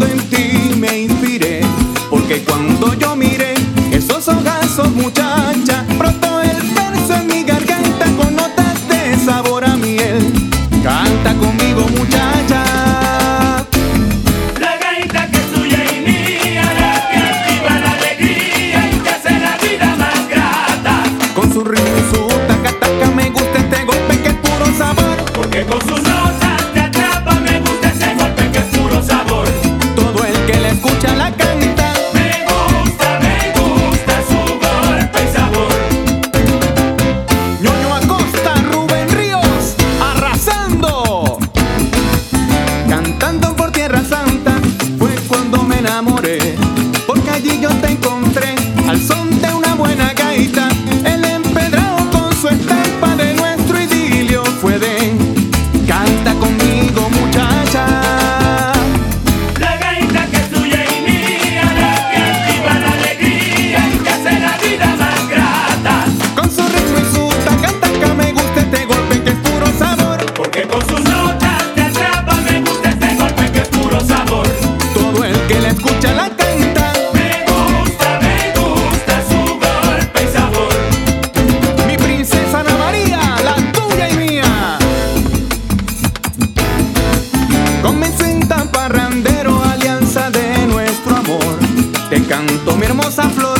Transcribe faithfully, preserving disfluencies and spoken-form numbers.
Pensando en ti me inspiré, porque cuando yo miré esos ojazos, muchacha, brotó el verso en mi garganta con notas de sabor a miel. Canta conmigo, muchacha. La gaita que es tuya y mía, la que activa la alegría y que hace la vida más grata. Con su ritmo y su taca taca me gusta este golpe que es puro sabor, Porque con sus notas te atrapa, me gusta ese golpe que es puro sabor. todo el que la escucha la canta. Me gusta, me gusta su golpe y sabor. Ñoño Acosta, Rubén Ríos, arrasando. Cantando por Tierra Santa fue cuando me enamoré, porque allí yo te encontré al son de una buena gaita. El empedrado con su estampa de nuestro idilio fue de canta conmigo, muchacha. La gaita que es tuya y mía, la que activa la alegría y que hace la vida más grata. Con su ritmo y su taca taca me gusta este golpe que es puro sabor, Porque con sus notas te atrapa, me gusta este golpe que es puro sabor. todo el que la escucha la canta. Me gusta, me gusta su golpe y sabor. Mi princesa Ana María, la tuya y mía. Comencé en tan parrandero, alianza de nuestro amor. Te canto mi hermosa flor.